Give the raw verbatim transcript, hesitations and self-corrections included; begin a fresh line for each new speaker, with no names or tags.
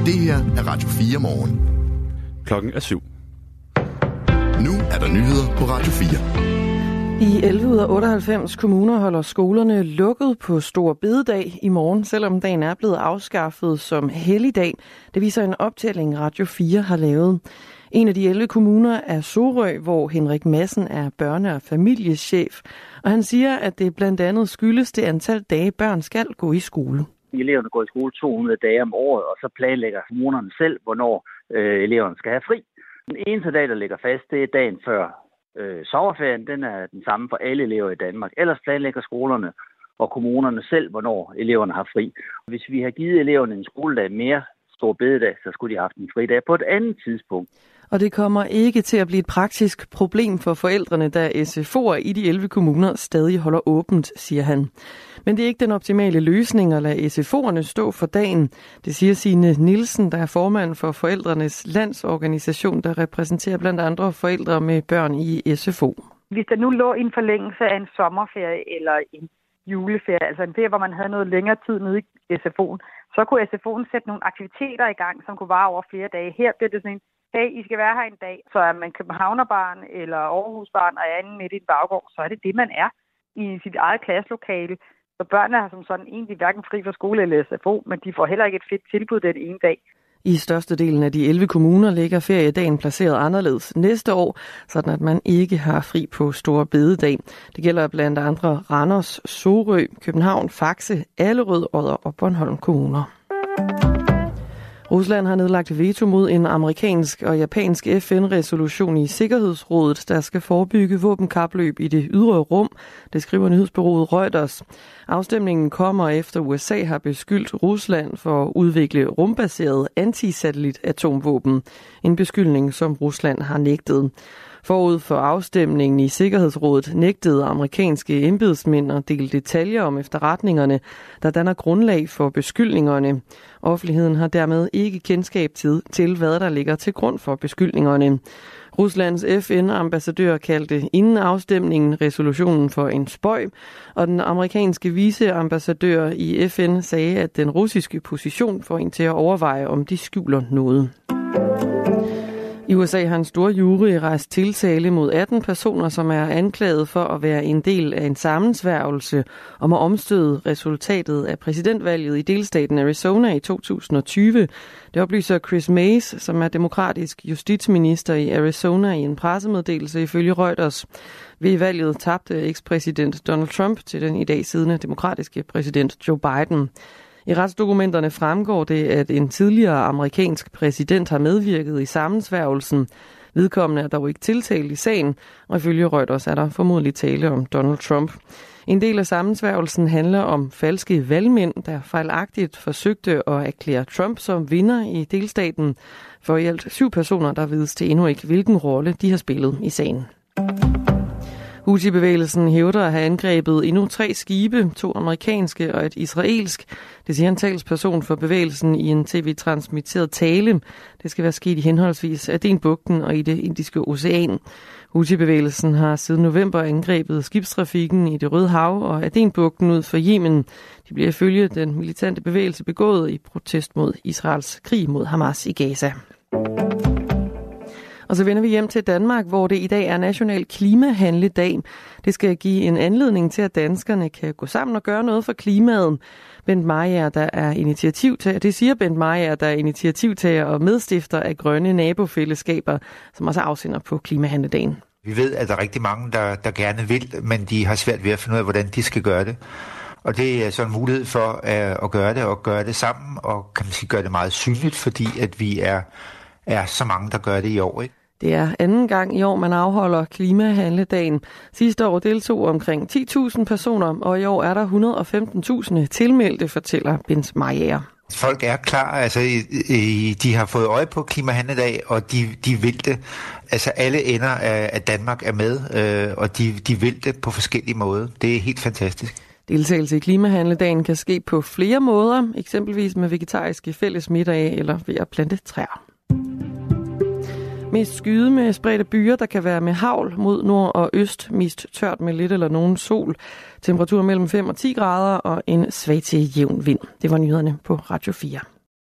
Det her er Radio fire morgen.
Klokken er syv.
Nu er der nyheder på Radio fire.
I elleve ud af otteoghalvfems kommuner holder skolerne lukket på Store Bededag i morgen, selvom dagen er blevet afskaffet som helligdag. Det viser en optælling, Radio fire har lavet. En af de elleve kommuner er Sorø, hvor Henrik Madsen er børne- og familiechef. Og han siger, at det blandt andet skyldes det antal dage, børn skal gå i skole.
Eleverne går i skole to hundrede dage om året, og så planlægger kommunerne selv, hvornår øh, eleverne skal have fri. Den eneste dag, der ligger fast, det er dagen før øh, sommerferien. Den er den samme for alle elever i Danmark. Ellers planlægger skolerne og kommunerne selv, hvornår eleverne har fri. Hvis vi har givet eleverne en skoledag mere, Stor Bededag, så skulle de have haft en fridag på et andet tidspunkt.
Og det kommer ikke til at blive et praktisk problem for forældrene, da S F O'er i de elleve kommuner stadig holder åbent, siger han. Men det er ikke den optimale løsning at lade S F O'erne stå for dagen. Det siger Signe Nielsen, der er formand for Forældrenes Landsorganisation, der repræsenterer blandt andre forældre med børn i S F O.
Hvis der nu lå en forlængelse af en sommerferie eller en juleferie, altså en ferie, hvor man havde noget længere tid nede i S F O'en, så kunne S F O'en sætte nogle aktiviteter i gang, som kunne vare over flere dage. Her bliver det sådan en, hey, I skal være her en dag, så er man københavnerbarn eller Aarhusbarn og anden midt i en baggård, så er det det, man er i sit eget klasselokale. Så børnene har som sådan egentlig hverken fri fra skole eller S F O, men de får heller ikke et fedt tilbud den ene dag.
I størstedelen af de elleve kommuner ligger feriedagen placeret anderledes næste år, sådan at man ikke har fri på Store Bededag. Det gælder blandt andre Randers, Sorø, København, Faxe, Allerød, Odder og Bornholm kommuner. Rusland har nedlagt veto mod en amerikansk og japansk F N-resolution i Sikkerhedsrådet, der skal forebygge våbenkapløb i det ydre rum, det skriver nyhedsbureauet Reuters. Afstemningen kommer efter U S A har beskyldt Rusland for at udvikle rumbaseret antisatellit-atomvåben, en beskyldning, som Rusland har nægtet. Forud for afstemningen i Sikkerhedsrådet nægtede amerikanske embedsmænd at dele detaljer om efterretningerne, der danner grundlag for beskyldningerne. Offentligheden har dermed ikke kendskab til, hvad der ligger til grund for beskyldningerne. Ruslands F N-ambassadør kaldte inden afstemningen resolutionen for en spøg, og den amerikanske viceambassadør i F N sagde, at den russiske position får en til at overveje, om de skjuler noget. I U S A har en stor jury rejst tiltale mod atten personer, som er anklaget for at være en del af en sammensværgelse om at omstøde resultatet af præsidentvalget i delstaten Arizona i to tusind og tyve. Det oplyser Chris Mays, som er demokratisk justitsminister i Arizona, i en pressemeddelelse ifølge Reuters. Ved valget tabte ekspræsident Donald Trump til den i dag siddende demokratiske præsident Joe Biden. I retsdokumenterne fremgår det, at en tidligere amerikansk præsident har medvirket i sammensværgelsen. Vedkommende er dog ikke tiltalt i sagen, og ifølge Reuters er der formodentlig tale om Donald Trump. En del af sammensværgelsen handler om falske valgmænd, der fejlagtigt forsøgte at erklære Trump som vinder i delstaten. For i alt syv personer, der vides til endnu ikke, hvilken rolle de har spillet i sagen. Houthi-bevægelsen hævder at have angrebet endnu tre skibe, to amerikanske og et israelsk. Det siger en talsperson for bevægelsen i en tv-transmitteret tale. Det skal være sket i henholdsvis Adenbugten og i det Indiske Ocean. Houthi-bevægelsen har siden november angrebet skibstrafikken i det Røde Hav og Adenbugten ud for Yemen. De bliver ifølge den militante bevægelse begået i protest mod Israels krig mod Hamas i Gaza. Og så vender vi hjem til Danmark, hvor det i dag er National Klimahandledag. Det skal give en anledning til, at danskerne kan gå sammen og gøre noget for klimaet. Bent Mariager, der er initiativtager, det siger Bent Mariager, der er initiativtager og medstifter af Grønne Nabofællesskaber, som også afsender på Klimahandledagen.
Vi ved, at der er rigtig mange, der, der gerne vil, men de har svært ved at finde ud af, hvordan de skal gøre det. Og det er så en mulighed for at, at gøre det og gøre det sammen, og kan man sige, gøre det meget synligt, fordi at vi er, er så mange, der gør det i år, ikke?
Det er anden gang i år, man afholder Klimahandledagen. Sidste år deltog omkring ti tusind personer, og i år er der et hundrede og femten tusind tilmeldte, fortæller Bent Mariager.
Folk er klar, altså de har fået øje på Klimahandledag, og de, de vil det. Altså alle ender af Danmark er med, og de, de vil det på forskellige måder. Det er helt fantastisk.
Deltagelse i Klimahandledagen kan ske på flere måder, eksempelvis med vegetariske fællesmiddage eller ved at plante træer. Mest skyde med spredte byer, der kan være med hagl mod nord og øst. Mest tørt med lidt eller nogen sol. Temperatur mellem fem og ti grader og en svag til jævn vind. Det var nyhederne på Radio fire.